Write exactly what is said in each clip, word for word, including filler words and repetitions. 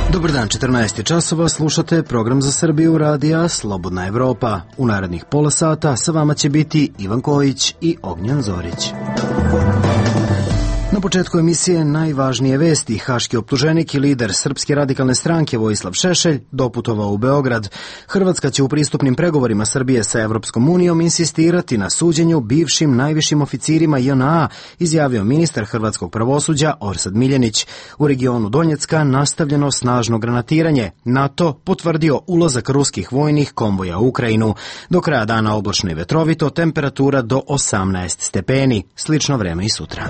Dobar dan, četrnaest časova, slušate program za Srbiju radija Slobodna Evropa. U narednih pola sata sa vama će biti Ivan Kojić i Ognjan Zorić. Na početku emisije najvažnije vesti. Haški optuženik i lider Srpske radikalne stranke Vojislav Šešelj doputovao u Beograd. Hrvatska će u pristupnim pregovorima Srbije sa Evropskom unijom insistirati na suđenju bivšim najvišim oficirima J N A, izjavio ministar hrvatskog pravosuđa Orsat Miljenić. U regionu Donjecka nastavljeno snažno granatiranje. NATO potvrdio ulazak ruskih vojnih konvoja u Ukrajinu. Do kraja dana oblačno i vetrovito, temperatura do osamnaest stepeni. Slično vreme i sutra.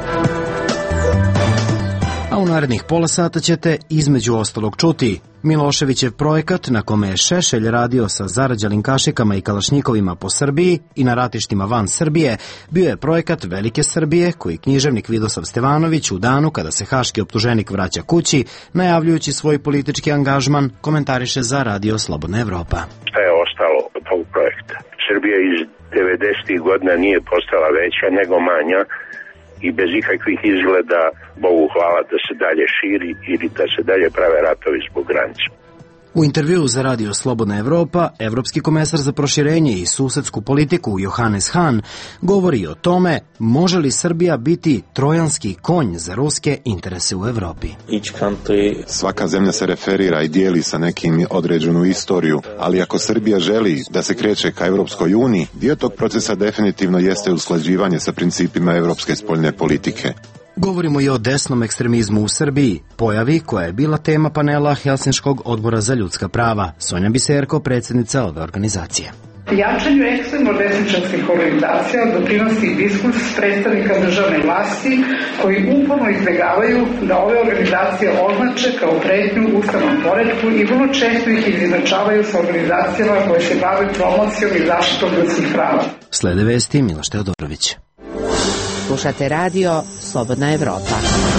A u narednih pola sata ćete između ostalog čuti Miloševićev projekat na kome je Šešelj radio sa zarađalim kašikama i kalašnjikovima po Srbiji i na ratištima van Srbije, bio je projekat Velike Srbije koji književnik Vidosav Stevanović u danu kada se haški optuženik vraća kući, najavljujući svoj politički angažman, komentariše za Radio Slobodna Evropa. Šta je ostalo od tog projekta? Srbija iz devedesetih godina nije postala veća nego manja i bez ikakvih izgleda, Bogu hvala, da se dalje širi ili da se dalje prave ratovi zbog granica. U intervjuu za Radio Slobodna Evropa, evropski komesar za proširenje i susedsku politiku Johannes Hahn govori o tome može li Srbija biti trojanski konj za ruske interese u Evropi. Svaka zemlja se referira i dijeli sa nekim određenu istoriju, ali ako Srbija želi da se kreće ka Evropskoj uniji, dio tog procesa definitivno jeste usklađivanje sa principima evropske spoljne politike. Govorimo i o desnom ekstremizmu u Srbiji, pojavi koja je bila tema panela Helsinškog odbora za ljudska prava. Sonja Biserko, predsjednica ove organizacije. Jačanju ekstremno-desničarskih organizacija doprinosi diskurs predstavnika državne vlasti koji uporno izbjegavaju da ove organizacije označe kao pretnju ustavnom poretku i vrlo često ih izjednačavaju sa organizacijama koje se bave promocijom i zaštitom ljudskih prava. Slede vesti Miloš Teodorović. Slušate radio Slobodna Evropa.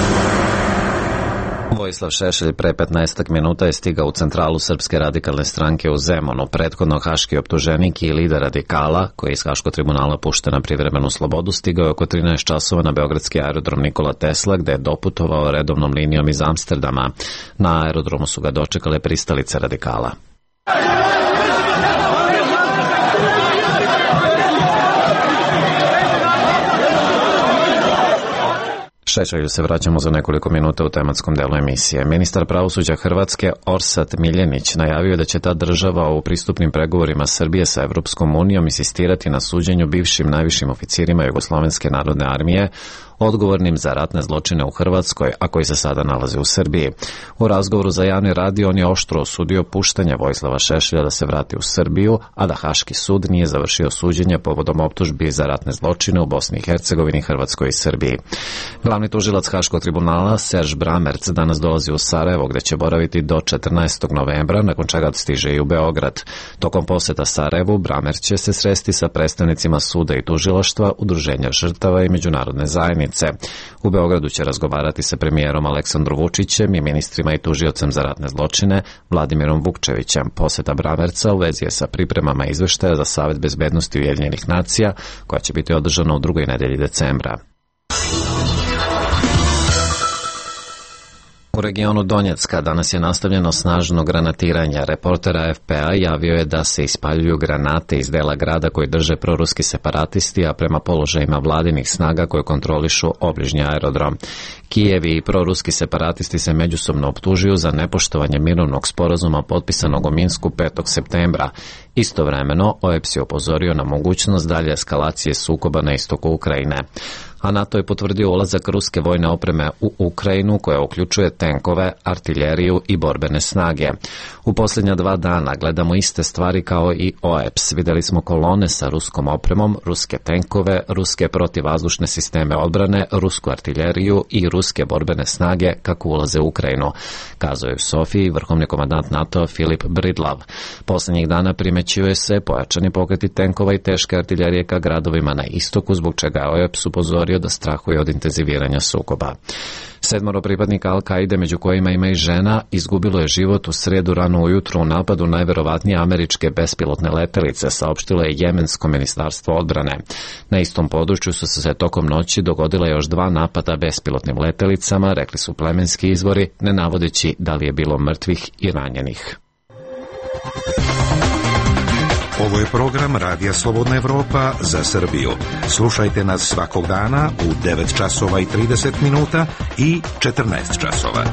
Vojislav Šešelj pre petnaestak minuta je stigao u centralu Srpske radikalne stranke u Zemunu. Prethodno haški optuženik i lider radikala, koji je iz Haškog tribunala pušten na privremenu slobodu, stigao je oko trinaest časova na beogradski aerodrom Nikola Tesla, gde je doputovao redovnom linijom iz Amsterdama. Na aerodromu su ga dočekale pristalice radikala. Šešelju se vraćamo za nekoliko minuta u tematskom delu emisije. Ministar pravosuđa Hrvatske Orsat Miljenić najavio da će ta država u pristupnim pregovorima Srbije sa Evropskom unijom insistirati na suđenju bivšim najvišim oficirima Jugoslovenske narodne armije odgovornim za ratne zločine u Hrvatskoj, a koji se sada nalaze u Srbiji. U razgovoru za javni radio on je oštro osudio puštanje Vojislava Šešelja da se vrati u Srbiju, a da Haški sud nije završio suđenje povodom optužbi za ratne zločine u Bosni i Hercegovini, Hrvatskoj i Srbiji. Glavni tužilac Haškog tribunala Serž Bramerc danas dolazi u Sarajevo, gde će boraviti do četrnaestog novembra, nakon čega stiže i u Beograd. Tokom poseta Sarajevu Bramerc će se sresti sa predstavnicima suda i tužilaštva, udruženja žrtava i međunarodne zajednice. U Beogradu će razgovarati sa premijerom Aleksandrom Vučićem i ministrima i tužiocem za ratne zločine Vladimirom Vukčevićem. Poseta Bramerca u vezi je sa pripremama izveštaja za Savet bezbednosti Ujedinjenih nacija, koja će biti održana u drugoj nedelji decembra. U regionu Donjecka danas je nastavljeno snažno granatiranje. Reporter A F P-a javio je da se ispaljuju granate iz dela grada koji drže proruski separatisti, a prema položajima vladinih snaga koje kontrolišu obližnji aerodrom. Kijev i proruski separatisti se međusobno optužuju za nepoštovanje mirovnog sporazuma potpisanog u Minsku petog septembra. Istovremeno, O E P S je upozorio na mogućnost dalje eskalacije sukoba na istoku Ukrajine. A NATO je potvrdio ulazak ruske vojne opreme u Ukrajinu, koja uključuje tenkove, artiljeriju i borbene snage. U posljednja dva dana gledamo iste stvari kao i O E P S. Videli smo kolone sa ruskom opremom, ruske tenkove, ruske protivvazdušne sisteme odbrane, rusku artiljeriju i ruske borbene snage kako ulaze u Ukrajinu, kazao je u Sofiji vrhovni komandant NATO Filip Bridlav. Posljednjih dana primećuje se pojačani pokreti tenkova i teške artiljerije ka gradovima na istoku, zbog čega O E P S upozorio izjavio da strahuje od intenziviranja sukoba. Sedmoro pripadnika Al-Kaide, među kojima ima i žena, izgubilo je život u sredu rano ujutru u napadu najverovatnije američke bespilotne letelice, saopštilo je Jemensko ministarstvo odbrane. Na istom području su se tokom noći dogodila još dva napada bespilotnim letelicama, rekli su plemenski izvori, ne navodeći da li je bilo mrtvih i ranjenih. Ovo je program Radija Slobodna Evropa za Srbiju. Slušajte nas svakog dana u devet časova i trideset minuta i četrnaest časova.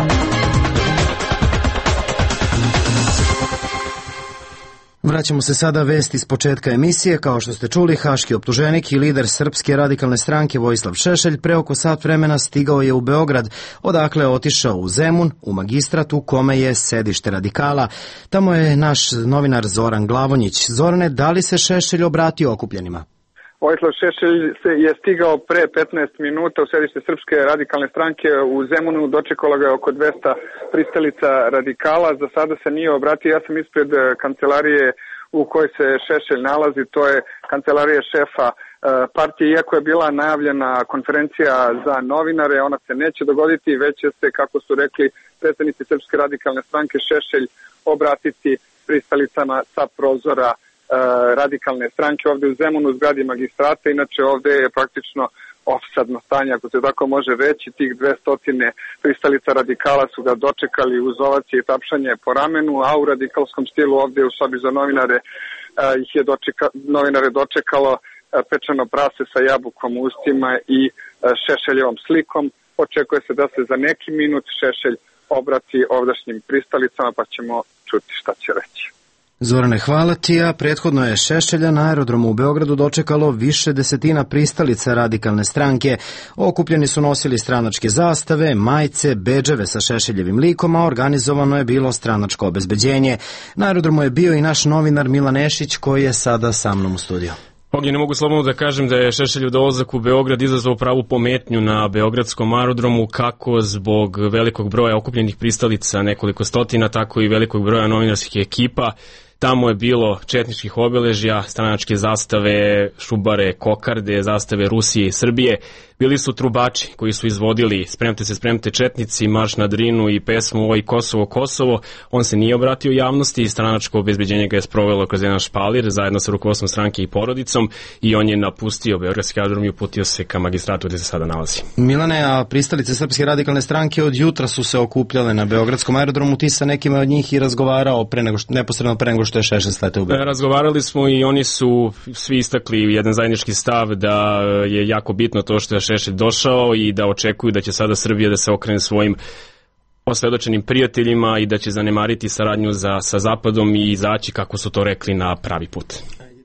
Vraćamo se sada vesti s početka emisije. Kao što ste čuli, haški optuženik i lider Srpske radikalne stranke Vojislav Šešelj pre oko sat vremena stigao je u Beograd, odakle je otišao u Zemun, u magistrat u kome je sedište radikala. Tamo je naš novinar Zoran Glavonjić. Zorane, da li se Šešelj obratio okupljenima? Vojislav Šešelj je stigao pre petnaest minuta u sedište Srpske radikalne stranke u Zemunu, dočekalo ga je oko dvesta pristalica radikala, za sada se nije obratio, ja sam ispred kancelarije u kojoj se Šešelj nalazi, to je kancelarija šefa partije, iako je bila najavljena konferencija za novinare, ona se neće dogoditi, već će se, kako su rekli predstavnici Srpske radikalne stranke, Šešelj obratiti pristalicama sa prozora radikalne stranke ovde u Zemunu, u zgradi magistrata. Inače ovde je praktično ofsadno stanje, ako se tako može reći. Tih dvesta pristalica radikala su ga dočekali uz ovacije i tapšanje po ramenu, a u radikalskom stilu ovde u sobi za novinare ih je dočeka, novinare dočekalo pečeno prase sa jabukom u ustima i Šešeljevom slikom. Očekuje se da se za neki minut Šešelj obrati ovdašnjim pristalicama, pa ćemo čuti šta će reći. Zorane, hvala ti, a prethodno je Šešelja na aerodromu u Beogradu dočekalo više desetina pristalica radikalne stranke. Okupljeni su nosili stranačke zastave, majice, bedževe sa Šešeljevim likom, a organizovano je bilo stranačko obezbeđenje. Na aerodromu je bio i naš novinar Milan Nešić, koji je sada sa mnom u studiju. Ognjen, mogu slobodno da kažem da je Šešeljev dolazak u Beograd izazvao pravu pometnju na beogradskom aerodromu, kako zbog velikog broja okupljenih pristalica, nekoliko stotina, tako i velikog broja novinarskih ekipa. Tamo je bilo četničkih obeležja, stranačke zastave, šubare, kokarde, zastave Rusije i Srbije. Bili su trubači koji su izvodili Spremte se, spremte četnici, Marš na Drinu i pesmu Oj Kosovo, Kosovo. On se nije obratio javnosti, stranačko obezbeđenje ga je sprovelo kroz jedan špalir zajedno sa rukovodstvom stranke i porodicom i on je napustio beogradski aerodrom i uputio se ka magistratu gde se sada nalazi. Milane, a pristalice Srpske radikalne stranke od jutra su se okupljale na beogradskom aerodromu, ti sa nekima od njih i razgovarao pre nego što, neposredno pre nego što je Šešelj sleteo u Beograd. Razgovarali smo i oni su svi istakli jedan zajednički stav da je jako bitno to što je Šešelj došao i da očekuju da će sada Srbija da se okrene svojim osvedočenim prijateljima i da će zanemariti saradnju za, sa Zapadom i izaći, kako su to rekli, na pravi put.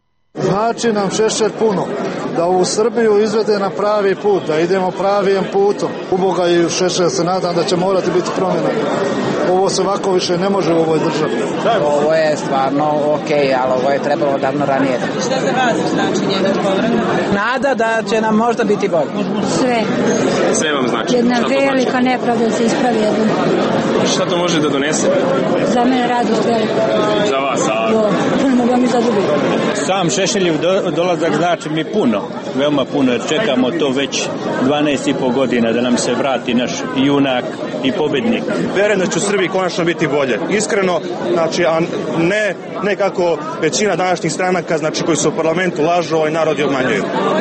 Znači nam Šešelj puno, da u Srbiju izvede na pravi put, da idemo pravim putom. Uboga i Šešelj se nadam da će morati biti promjena. Ovo se ovako više ne može u ovoj državi. Ovo je stvarno ok, ali ovo je trebalo davno ranije. Šta za vas znači njegov povratak? Nada da će nam možda biti bolje. Sve. Sve vam znači? Jedna velika znači? Nepravda se ispravi jednom. Šta to može da donese? Za mene radost velika. Za vas, a? Jo, puno ga mi zadobi. Sam Šešeljev do, dolazak znači mi puno, veoma puno, jer čekamo to već dvanaest i po godina da nam se vrati naš junak i pobednik. Verujem da će u Srbiji konačno biti bolje. Iskreno, znači, a ne, ne kako većina današnjih stranaka, znači, koji su u parlamentu lažu, ovaj narod i obmanjuju.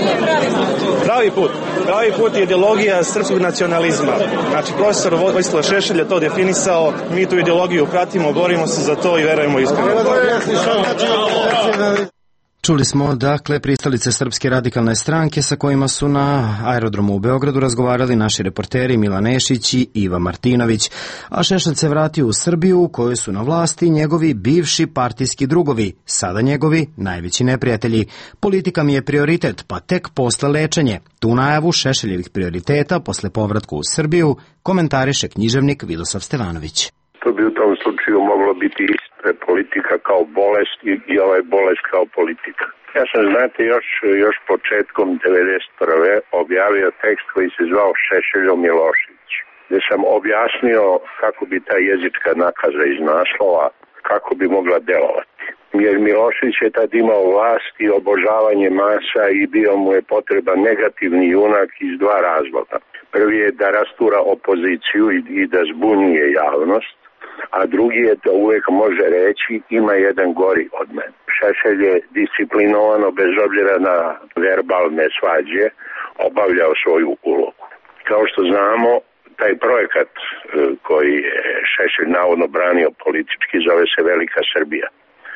Pravi put. Pravi put je ideologija srpskog nacionalizma. Znači, profesor Vojislav Šešelj je to definisao, mi tu ideologiju pratimo, borimo se za to i verujemo iskreno. Čuli smo, dakle, pristalice Srpske radikalne stranke sa kojima su na aerodromu u Beogradu razgovarali naši reporteri Milan Nešić i Iva Martinović. A Šešelj se vratio u Srbiju u kojoj su na vlasti njegovi bivši partijski drugovi, sada njegovi najveći neprijatelji. Politika mi je prioritet, pa tek posle lečenje. Tu najavu Šešeljevih prioriteta posle povratku u Srbiju komentariše književnik Vidosav Stevanović. To bi u tom slučaju moglo biti iste politika kao bolest i, i ovaj bolest kao politika. Ja sam, znate, još, još početkom devedeset prve objavio tekst koji se zvao Šešeljov Milošević, gdje sam objasnio kako bi ta jezička nakaza iz naslova, kako bi mogla delovati. jer Milošević je tad imao vlast i obožavanje masa i bio mu je potreban negativni junak iz dva razloga. Prvi je da rastura opoziciju i, i da zbunjuje javnost, a drugi je da uvek može reći ima jedan gori od mene. Šešelj je disciplinovano, bez obzira na verbalne svađe, obavljao svoju ulogu. Kao što znamo, taj projekat koji je Šešelj navodno branio politički zove se Velika Srbija.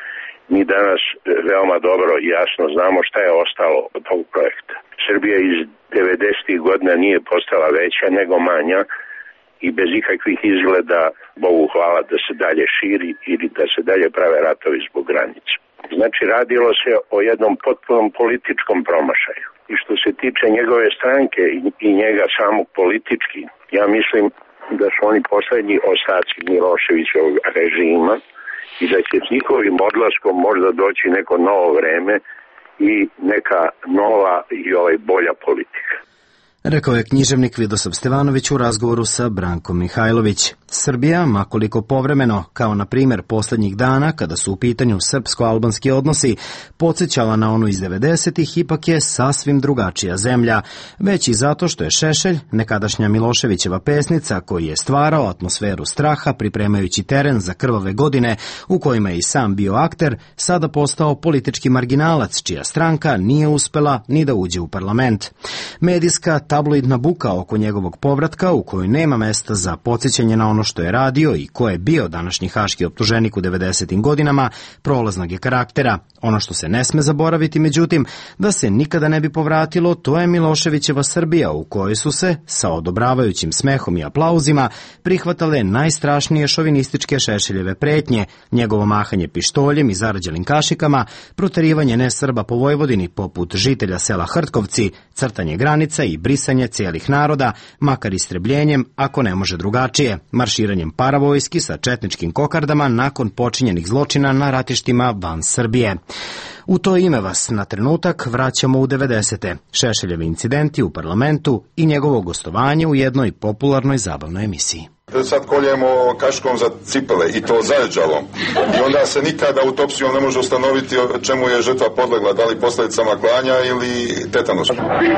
Mi danas veoma dobro i jasno znamo šta je ostalo od tog projekta. Srbija iz devedesetih godina nije postala veća nego manja i bez ikakvih izgleda, Bogu hvala, da se dalje širi ili da se dalje prave ratovi zbog granica. Znači, radilo se o jednom potpunom političkom promašaju. I što se tiče njegove stranke i njega samog politički, ja mislim da su oni poslednji ostaci Miloševićevog režima i da će s njihovim odlaskom možda doći neko novo vreme i neka nova i ovaj bolja politika. Rekao je književnik Vidosav Stevanović u razgovoru sa Brankom Mihajlović. Srbija, makoliko povremeno, kao na primjer posljednjih dana, kada su u pitanju srpsko-albanski odnosi, podsjećala na onu iz devedesetih, ipak je sasvim drugačija zemlja, već i zato što je Šešelj, nekadašnja Miloševićeva pesnica, koji je stvarao atmosferu straha pripremajući teren za krvave godine u kojima je i sam bio akter, sada postao politički marginalac, čija stranka nije uspela ni da uđe u parlament. Medijska tabloidna buka oko njegovog povratka, u kojoj nema mesta za podsjećanje na ono što je radio i ko je bio današnji haški optuženik u devedesetim godinama, prolaznog je karaktera. Ono što se ne sme zaboraviti, međutim, da se nikada ne bi povratilo, to je Miloševićeva Srbija, u kojoj su se, sa odobravajućim smehom i aplauzima, prihvatale najstrašnije šovinističke Šešeljeve pretnje, njegovo mahanje pištoljem i zarađelim kašikama, proterivanje nesrba po Vojvodini poput žitelja sela Hrtkovci, crtanje granica i brisanje cijelih naroda, makar istrebljenjem, ako ne može drugačije, marširanjem paravojski sa četničkim kokardama nakon počinjenih zločina na ratištima van Srbije. U to ime vas na trenutak vraćamo u devedesete. Šešeljevi incidenti u parlamentu i njegovo gostovanje u jednoj popularnoj zabavnoj emisiji. Sad koljemo kaškom za cipele i to zajeđalom. I onda se nikada autopsijom ne može ustanoviti čemu je žrtva podlegla, da li posljedicama klanja ili tetanusa.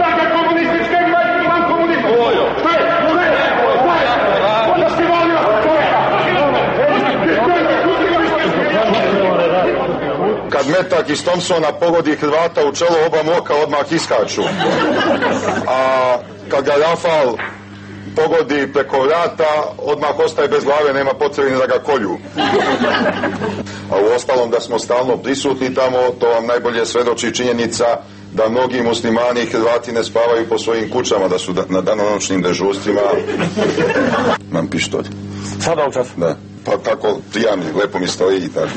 Kad metak iz Thompsona pogodi Hrvata u čelo, oba moka odmah iskaču. A kad ga Rafal pogodi preko vrata, odmah ostaje bez glave, nema potrebe ni da ga kolju. A u ostalom da smo stalno prisutni tamo, to vam najbolje svedoči činjenica da mnogi muslimani i Hrvati ne spavaju po svojim kućama, da su na danonoćnim dežurstvima. Imam pištolj. Sada učas? Da. Pa tako prijamni, lepo mi stoji i tako.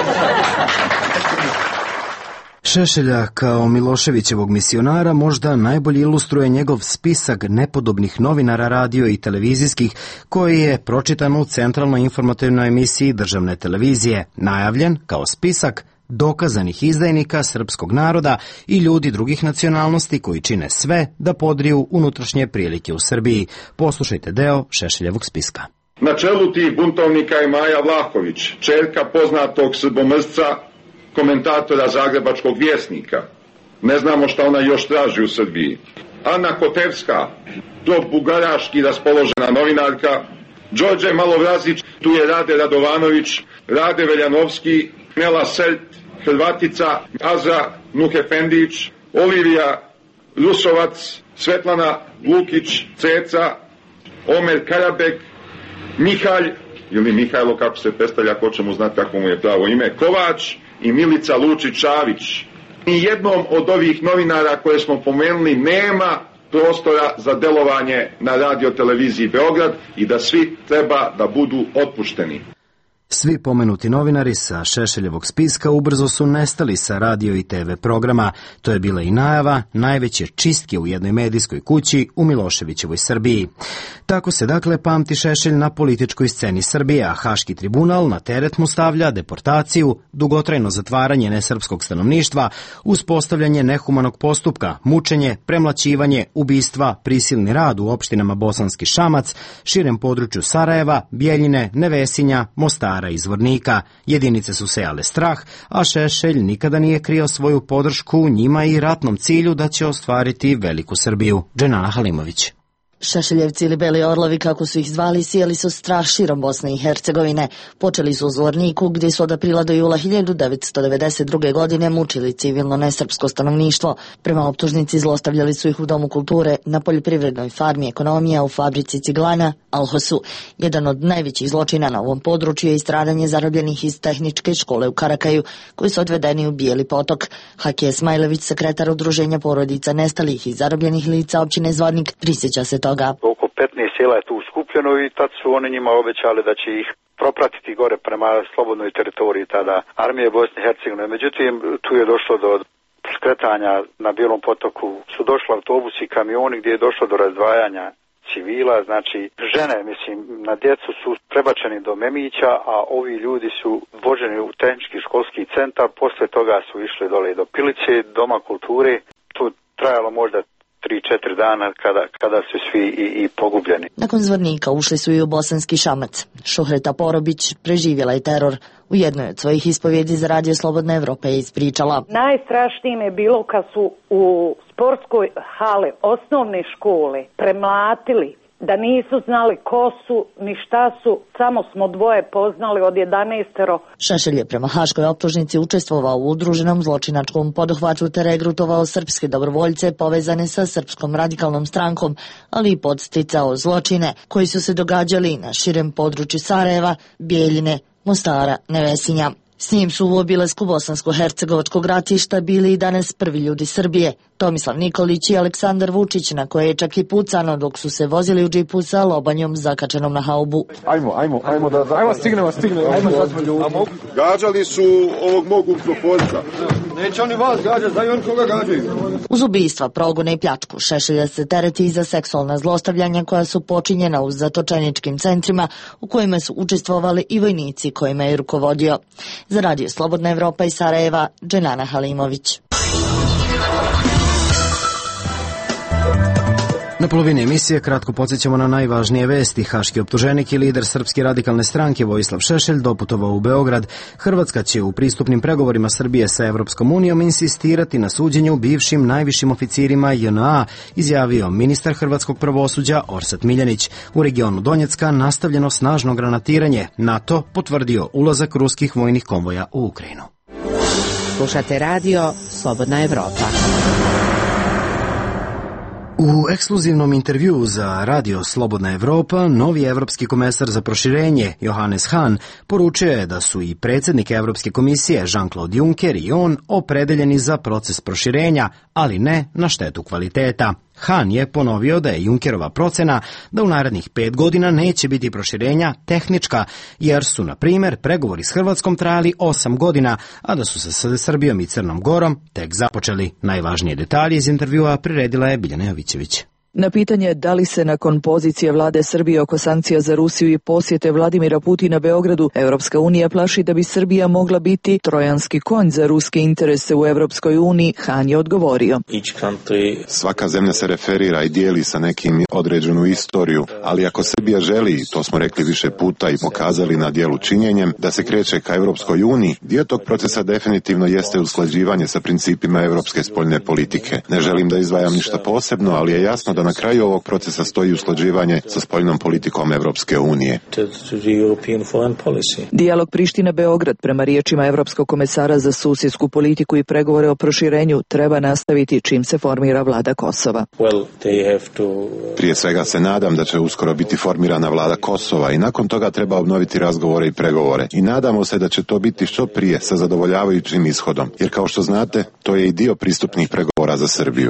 Šešelja kao Miloševićevog misionara možda najbolje ilustruje njegov spisak nepodobnih novinara radio i televizijskih koji je pročitan u centralnoj informativnoj emisiji državne televizije, najavljen kao spisak dokazanih izdajnika srpskog naroda i ljudi drugih nacionalnosti koji čine sve da podriju unutrašnje prilike u Srbiji. Poslušajte deo Šešeljevog spiska. Na čelu tih buntovnika je Maja Vlahović, čerka poznatog srbomrsca, komentatora Zagrebačkog vjesnika. Ne znamo šta ona još traži u Srbiji. Ana Kotevska, pro-bugaraški raspoložena novinarka. Đorđe Malovrazić, tu je Rade Radovanović, Rade Veljanovski, Nela Sert, Hrvatica, Azra Nuhefendić, Olivija Rusovac, Svetlana Lukić, Ceca, Omer Karabek, Mihalj, ili Mihajlo kako se predstavlja, ko će mu znati kako mu je pravo ime, Kovač i Milica Lučić-Šavić. Ni jednom od ovih novinara koje smo pomenuli nema prostora za delovanje na radioteleviziji Beograd i da svi treba da budu otpušteni. Svi pomenuti novinari sa Šešeljevog spiska ubrzo su nestali sa radio i te ve programa. To je bila i najava najveće čistke u jednoj medijskoj kući u Miloševićevoj Srbiji. Tako se dakle pamti Šešelj na političkoj sceni Srbije, a Haški tribunal na teret mu stavlja deportaciju, dugotrajno zatvaranje nesrpskog stanovništva, uspostavljanje nehumanog postupka, mučenje, premlaćivanje, ubistva, prisilni rad u opštinama Bosanski Šamac, širem području Sarajeva, Bjeljine, Nevesinja, Mostara Mostara i Zvornika. Jedinice su sejale strah, a Šešelj nikada nije krio svoju podršku njima i ratnom cilju da će ostvariti veliku Srbiju. Dženana Halimović. Šešeljevci ili Beli orlovi, kako su ih zvali, sijali su strah širom Bosne i Hercegovine. Počeli su u Zvorniku, gdje su od aprila do jula hiljadu devetsto devedeset druge. godine mučili civilno nesrpsko stanovništvo. Prema optužnici zlostavljali su ih u Domu kulture, na poljoprivrednoj farmi Ekonomija, u fabrici Ciglana, Alhosu. Jedan od najvećih zločina na ovom području je istradanje zarobljenih iz tehničke škole u Karakaju, koji su odvedeni u Bijeli potok. Hakije Smajlević, sekretar Udruženja porodica nestalih i zarobljenih lica općine Zvornik, prisjeća se toga. Oko petnaest sela je tu skupljeno i tad su oni njima obećali da će ih propratiti gore prema slobodnoj teritoriji tada armije Bosne i Hercegovine. Međutim, tu je došlo do skretanja na Bijelom potoku. Su došli autobusi i kamioni gdje je došlo do razdvajanja civila, znači žene, mislim, na djecu su prebačeni do Memića, a ovi ljudi su voženi u tehnički školski centar, posle toga su išli dole do Pilice, Doma kulture, tu trajalo možda tri četiri dana kada, kada su svi i, i pogubljeni. Nakon Zvornika ušli su i u Bosanski Šamac. Šuhreta Porobić preživjela je teror. U jednoj od svojih ispovjedi za Radio Slobodna Evropa je ispričala. Najstrašnije je bilo kad su u sportskoj hale osnovne škole premlatili, da nisu znali ko su ni šta su, samo smo dvoje poznali od jedanaestero. Šešelj je prema haškoj optužnici učestvovao u udruženom zločinačkom poduhvatu te regrutovao srpske dobrovoljce povezane sa Srpskom radikalnom strankom, ali i podsticao zločine koji su se događali na širem području Sarajeva, Bijeljine, Mostara, Nevesinja. S njim su u obilasku bosansko-hercegovačkog ratišta bili i danas prvi ljudi Srbije, Tomislav Nikolić i Aleksandar Vučić, na koje je čak i pucano dok su se vozili u džipu sa lobanjom zakačenom na haubu. Ajmo, ajmo, ajmo da ajmo stignemo, stignemo, ajmo sad smo ljudi. Gađali su ovog mog uproforca. Neće oni vas gađati, znaju oni koga gađaju. Uz ubistva, progone i pljačku Šešelja se tereti i za seksualna zlostavljanja koja su počinjena u zatočeničkim centrima u kojima su učestvovali i vojnici kojima je rukovodio. Za Radio Slobodna Evropa iz Sarajeva, Dženana Halimović. Na polovini emisije kratko podsjećamo na najvažnije vesti. Haški optuženik i lider Srpske radikalne stranke Vojislav Šešelj doputovao u Beograd. Hrvatska će u pristupnim pregovorima Srbije sa Evropskom unijom insistirati na suđenju bivšim najvišim oficirima J N A, izjavio ministar hrvatskog pravosuđa Orsat Miljenić. U regionu Donjecka nastavljeno snažno granatiranje. NATO potvrdio ulazak ruskih vojnih konvoja u Ukrajinu. Slušate radio Slobodna Evropa. U ekskluzivnom intervjuu za Radio Slobodna Evropa, novi evropski komesar za proširenje, Johannes Hahn, poručio je da su i predsjednik Evropske komisije Jean-Claude Juncker i on opredeljeni za proces proširenja, ali ne na štetu kvaliteta. Hahn je ponovio da je Junckerova procena da u narednih pet godina neće biti proširenja tehnička, jer su, na primjer, pregovori s Hrvatskom trajali osam godina, a da su se sa Srbijom i Crnom Gorom tek započeli. Najvažnije detalje iz intervjua priredila je Biljana Jovićević. Na pitanje da li se nakon pozicije vlade Srbije oko sankcija za Rusiju i posjete Vladimira Putina Beogradu, Evropska unija plaši da bi Srbija mogla biti trojanski konj za ruske interese u Evropskoj uniji, Hahn je odgovorio. Svaka zemlja se referira i dijeli sa nekim određenu istoriju, ali ako Srbija želi, to smo rekli više puta i pokazali na dijelu činjenjem, da se kreće ka Evropskoj uniji, dio tog procesa definitivno jeste usklađivanje sa principima evropske spoljne politike. Ne želim da izdvajam ništa posebno, ali je jasno da na kraju ovog procesa stoji usklađivanje sa spoljnom politikom Evropske unije. Dijalog Priština-Beograd, prema riječima Evropskog komesara za susjedsku politiku i pregovore o proširenju, treba nastaviti čim se formira vlada Kosova. Prije svega se nadam da će uskoro biti formirana vlada Kosova i nakon toga treba obnoviti razgovore i pregovore. I nadamo se da će to biti što prije sa zadovoljavajućim ishodom, jer kao što znate, to je i dio pristupnih pregovora za Srbiju.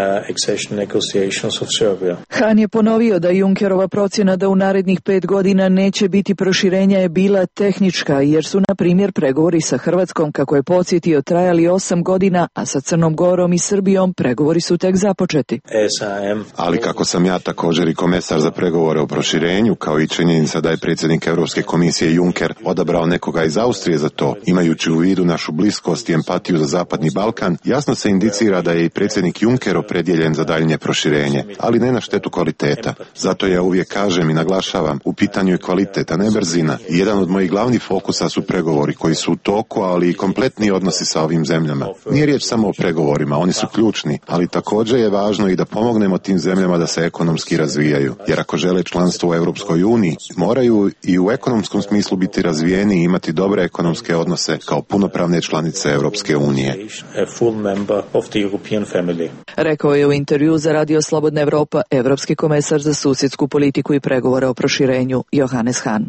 Hahn je ponovio da Junckerova procjena da u narednih pet godina neće biti proširenja je bila tehnička, jer su, na primjer, pregovori sa Hrvatskom, kako je podsjetio, trajali osam godina, a sa Crnom Gorom i Srbijom pregovori su tek započeti. Ali kako sam ja također i komesar za pregovore o proširenju, kao i činjenica da je predsjednik Europske komisije Juncker odabrao nekoga iz Austrije za to, imajući u vidu našu bliskost i empatiju za Zapadni Balkan, jasno se indicira da je i predsjednik Juncker opredjeljen za daljnje proširenje. rješenje, ali ne na štetu kvaliteta. Zato ja uvijek kažem i naglašavam, u pitanju je kvalitet, a ne brzina. I jedan od mojih glavnih fokusa su pregovori koji su u toku, ali i kompletni odnosi sa ovim zemljama. Nije riječ samo o pregovorima, oni su ključni, ali također je važno i da pomognemo tim zemljama da se ekonomski razvijaju. Jer ako žele članstvo u Europskoj uniji, moraju i u ekonomskom smislu biti razvijeni i imati dobre ekonomske odnose kao punopravne članice Europske unije. Rekao je u intervju za Radio Slobodna Evropa evropski komesar za susjedsku politiku i pregovore o proširenju Johannes Hahn.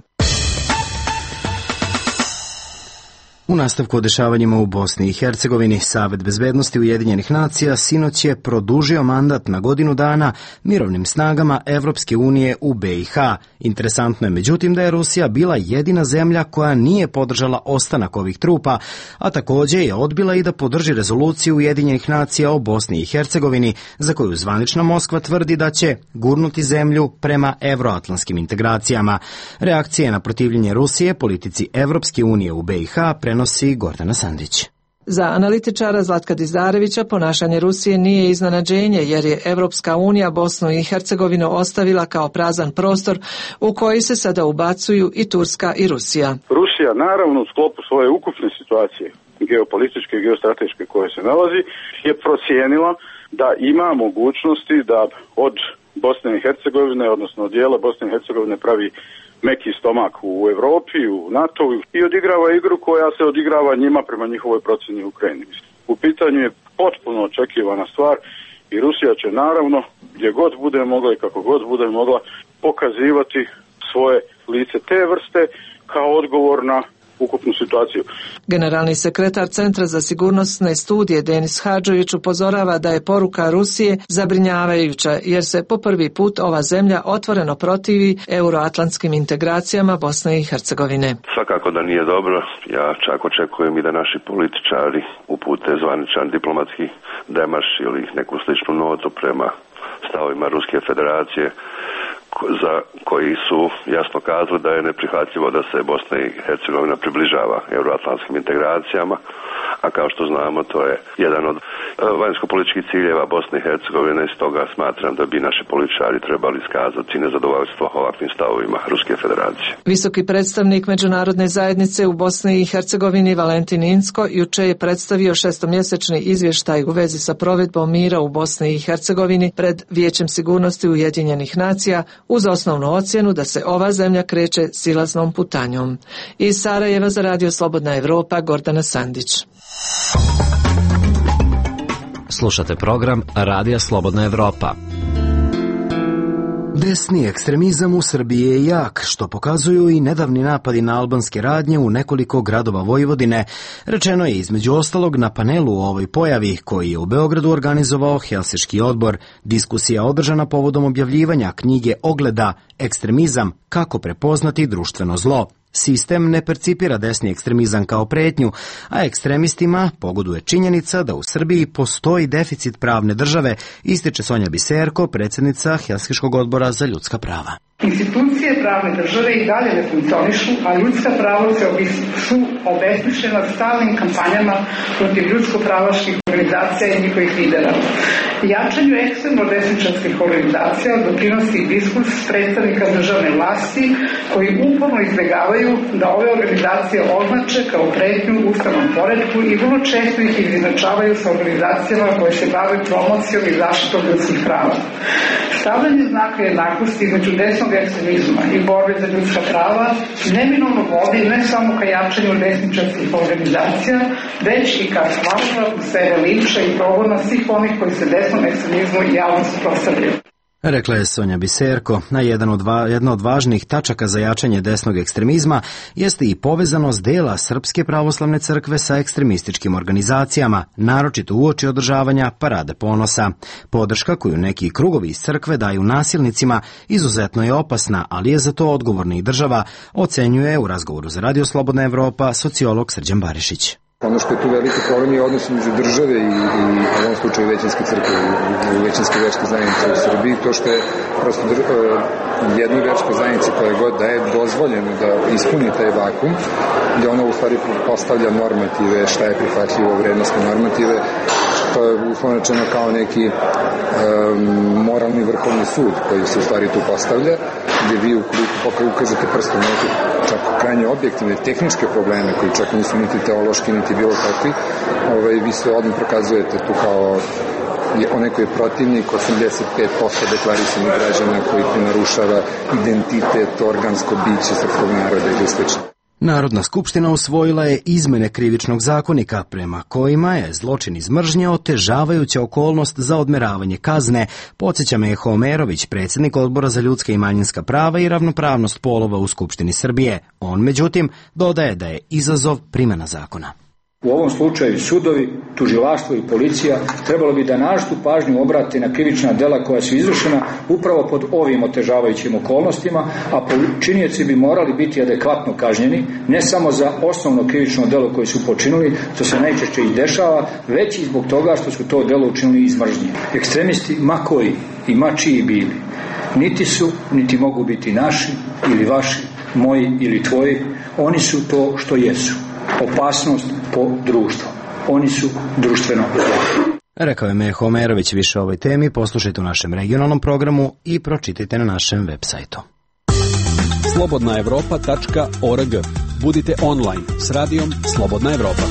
U nastavku o dešavanjima u Bosni i Hercegovini, Savet bezbednosti Ujedinjenih nacija sinoć je produžio mandat na godinu dana mirovnim snagama Evropske unije u B i H. Interesantno je međutim da je Rusija bila jedina zemlja koja nije podržala ostanak ovih trupa, a također je odbila i da podrži rezoluciju Ujedinjenih nacija o Bosni i Hercegovini, za koju zvanična Moskva tvrdi da će gurnuti zemlju prema evroatlantskim integracijama. Reakcije na protivljenje Rusije politici Evropske unije u B i H prenosi Gordana Sandić. Za analitičara Zlatka Dizarevića ponašanje Rusije nije iznenađenje jer je Evropska unija Bosnu i Hercegovinu ostavila kao prazan prostor u koji se sada ubacuju i Turska i Rusija. Rusija naravno u sklopu svoje ukupne situacije geopolitičke i geostrateške koje se nalazi je procijenila da ima mogućnosti da od Bosne i Hercegovine, odnosno dijela Bosne i Hercegovine pravi meki stomak u Europi, u NATO i odigrava igru koja se odigrava njima prema njihovoj procjeni u Ukrajini. U pitanju je potpuno očekivana stvar i Rusija će naravno gdje god bude mogla i kako god bude mogla pokazivati svoje lice te vrste kao odgovor na ukupnu situaciju. Generalni sekretar Centra za sigurnosne studije Denis Hadžović upozorava da je poruka Rusije zabrinjavajuća jer se po prvi put ova zemlja otvoreno protivi euroatlantskim integracijama Bosne i Hercegovine. Svakako da nije dobro. Ja čak očekujem i da naši političari upute zvaničan diplomatski demarš ili neku sličnu notu prema stavovima Ruske federacije za koji su jasno kazali da je neprihvatljivo da se Bosna i Hercegovina približava euroatlantskim integracijama, a kao što znamo to je jedan od vanjsko-političkih ciljeva Bosne i Hercegovine i stoga smatram da bi naši političari trebali iskazati nezadovoljstvo ovakvim stavovima Ruske federacije. Visoki predstavnik međunarodne zajednice u Bosni i Hercegovini Valentin Inzko juče je predstavio šestomjesečni izvještaj u vezi sa provedbom mira u Bosni i Hercegovini pred Vijećem sigurnosti Ujedinjenih nacija uz osnovnu ocjenu da se ova zemlja kreće silaznom putanjom. Iz Sarajeva za Radio Slobodna Evropa, Gordana Sandić. Slušate program Radija Slobodna Evropa. Desni ekstremizam u Srbiji je jak, što pokazuju i nedavni napadi na albanske radnje u nekoliko gradova Vojvodine. Rečeno je između ostalog na panelu o ovoj pojavi koji je u Beogradu organizovao Helsinški odbor. Diskusija održana povodom objavljivanja knjige Ogleda Ekstremizam, kako prepoznati društveno zlo. Sistem ne percipira desni ekstremizam kao pretnju, a ekstremistima pogoduje činjenica da u Srbiji postoji deficit pravne države, ističe Sonja Biserko, predsjednica Helsinškog odbora za ljudska prava. Institucije pravne države i dalje ne funkcionišu, a ljudska prava se su obesmišljena stalnim kampanjama protiv ljudsko-pravaških organizacija i njihovih lidera. Jačanju ekstremno-desničarskih organizacija doprinosi diskurs predstavnika državne vlasti koji uporno izbjegavaju da ove organizacije označe kao pretnju ustavnom poretku i vrlo često ih izjednačavaju sa organizacijama koje se bave promocijom i zaštitom ljudskih prava. Stavljanje znaka jednakosti između desnog ekstremizma i borbe za ljudska prava neminovno vodi ne samo ka jačanju desničarskih organizacija, već i ka stvaranju atmosfere linča i progona svih onih koji se desnom ekstremizmu javno suprotstavljaju. Rekla je Sonja Biserko. Na jedan od va, jedna od važnih tačaka za jačanje desnog ekstremizma jeste i povezanost dela Srpske pravoslavne crkve sa ekstremističkim organizacijama, naročito uoči održavanja Parade ponosa. Podrška koju neki krugovi iz crkve daju nasilnicima izuzetno je opasna, ali je za to odgovorna i država, ocenjuje u razgovoru za Radio Slobodna Evropa sociolog Srđan Barišić. Ono što je tu veliki problem je odnos između države i, i u ovom slučaju većinske crkve i većinske verske zajednice u Srbiji, to što je prosto jednoj verskoj zajednici koja god da je dozvoljeno da ispuni taj vakum, gdje ona u stvari postavlja normative, šta je prihvatljivo, vrednostne normative, To je uslovno rečeno kao neki um, moralni vrhovni sud koji se u stvari tu postavlja, gdje vi ukoliko ukažete prstom neke čak krajnje objektivne tehničke probleme koji čak nisu niti teološki niti bilo kakvi, ovaj, vi se odmah prokazujete tu kao je onaj koji je protivnik osamdeset pet posto deklarisanih građana koji narušava identitet, organsko biće srpskog naroda i slično. Narodna skupština usvojila je izmene krivičnog zakonika prema kojima je zločin iz mržnje otežavajuća okolnost za odmeravanje kazne, podsjeća Meho Omerović, predsjednik Odbora za ljudska i manjinska prava i ravnopravnost polova u Skupštini Srbije. On, međutim, dodaje da je izazov primjena zakona. U ovom slučaju sudovi, tužilaštvo i policija trebalo bi da naročitu pažnju obrate na krivična dela koja su izvršena upravo pod ovim otežavajućim okolnostima, a počinioci bi morali biti adekvatno kažnjeni, ne samo za osnovno krivično delo koje su počinili, što se najčešće i dešava, već i zbog toga što su to delo učinili iz mržnje. Ekstremisti, ma koji i ma čiji bili, niti su, niti mogu biti naši ili vaši, moji ili tvoji, oni su to što jesu. Opasnost po društvo. Oni su društveno zlo. Rekao je Meho Omerović. Više o ovoj temi poslušajte u našem regionalnom programu i pročitajte na našem web sajtu. slobodna evropa tačka org. Budite online s radijom Slobodna Evropa.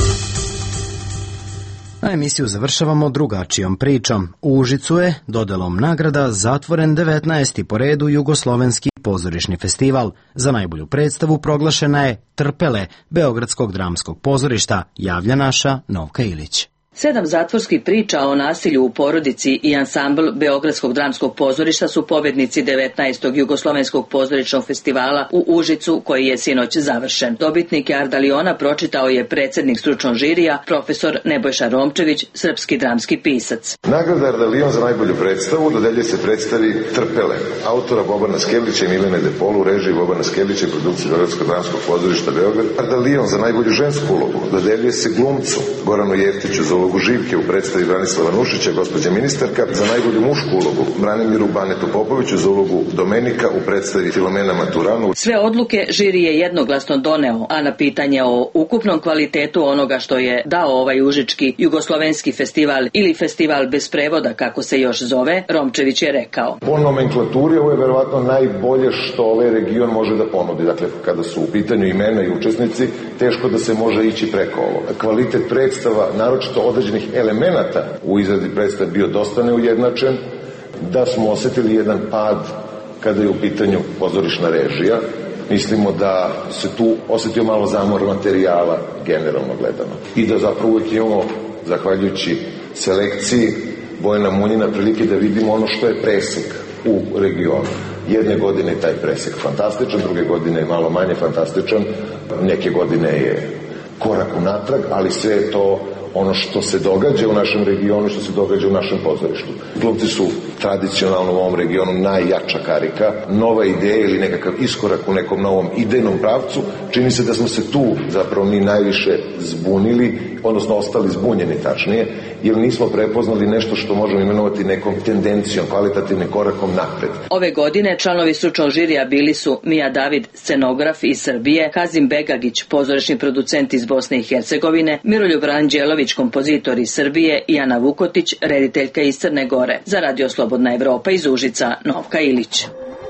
A emisiju završavamo drugačijom pričom. U Užicu je dodelom nagrada zatvoren devetnaesti po redu jugoslovenski pozorišni festival. Za najbolju predstavu proglašena je Trpele Beogradskog dramskog pozorišta, javlja naša Novka Ilić. Sedam zatvorskih priča o nasilju u porodici i ansambl Beogradskog dramskog pozorišta su pobednici devetnaestog jugoslovenskog pozorišnog festivala u Užicu, koji je sinoć završen. Dobitnike Ardaliona pročitao je predsjednik stručnog žirija, profesor Nebojša Romčević, srpski dramski pisac. Nagrada Ardalion za najbolju predstavu dodeljuje se predstavi Trpele, autora Bobana Skelića i Milene Depolu, u režiji Bobana Skelića i produkciji Beogradskog dramskog pozorišta Beograd. Ardalion za najbolju žensku ulogu dodeljuje se glumcu Goranu Jeftiću za ulogu Živke u predstavi Branislava Nušića, gospođa ministarka, za najbolju mušku ulogu Branimiru Banetu Popoviću za ulogu Domenika u predstavi Filomena Maturanu. Sve odluke žiri je jednoglasno doneo, a na pitanje o ukupnom kvalitetu onoga što je dao ovaj užički jugoslovenski festival ili festival bez prevoda, kako se još zove, Romčević je rekao. Po nomenklaturi ovo je verovatno najbolje što ovaj region može da ponudi. Dakle, kada su u pitanju imena i učesnici, teško da se može ići preko ovoga. Kvalitet predstava, naročito određenih elemenata u izradi predstave bio dosta neujednačen, da smo osetili jedan pad kada je u pitanju pozorišna režija. Mislimo da se tu osetio malo zamor materijala generalno gledano. I da zapravo uvijek imamo, zahvaljujući selekciji Bojana Munjina, prilike da vidimo ono što je presek u regionu. Jedne godine je taj presek fantastičan, druge godine je malo manje fantastičan, neke godine je korak unatrag, ali sve je to ono što se događa u našem regionu, što se događa u našem pozorištu. Glumci su tradicionalno u ovom regionu najjača karika, nova ideja ili nekakav iskorak u nekom novom idejnom pravcu. Čini se da smo se tu zapravo mi najviše zbunili, odnosno ostali zbunjeni tačnije, jer nismo prepoznali nešto što možemo imenovati nekom tendencijom, kvalitativnim korakom napred. Ove godine članovi stručnog žirija bili su Mija David, scenograf iz Srbije, Kazim Begagić, pozorišni producent iz Bosne i Hercegovine, Miroljub Ranđelović, kompozitor iz Srbije i Ana Vukotić, rediteljka iz Crne Gore. Za Radio Slobodna Evropa iz Užica, Novka Ilić.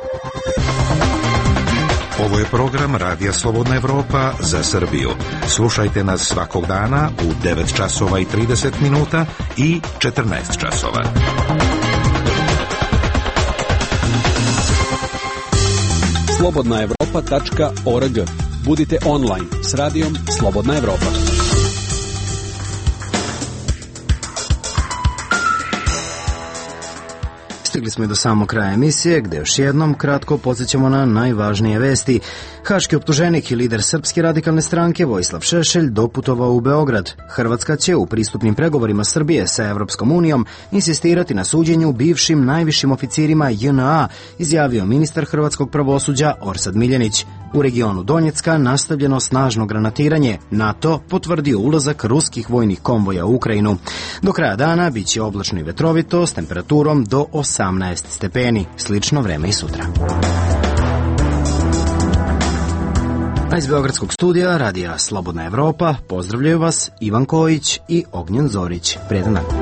Ovo je program Radija Slobodna Evropa za Srbiju. Slušajte nas svakog dana u devet časova i trideset minuta i četrnaest časova. slobodna evropa tačka org. Budite online s radijom Slobodna Evropa. Stigli smo i do samog kraja emisije, gde još jednom kratko podsjećamo na najvažnije vesti. Haški optuženik i lider Srpske radikalne stranke Vojislav Šešelj doputovao u Beograd. Hrvatska će u pristupnim pregovorima Srbije sa Evropskom unijom insistirati na suđenju bivšim najvišim oficirima J N A, izjavio ministar hrvatskog pravosuđa Orsat Miljenić. U regionu Donjecka nastavljeno snažno granatiranje. NATO potvrdio ulazak ruskih vojnih konvoja u Ukrajinu. Do kraja dana bit će oblačno i vetrovito s temperaturom do osamnaest stepeni. Slično vreme i sutra. A iz Beogradskog studija radija Slobodna Evropa pozdravljaju vas Ivan Kojić i Ognjen Zorić. Prijetan dan.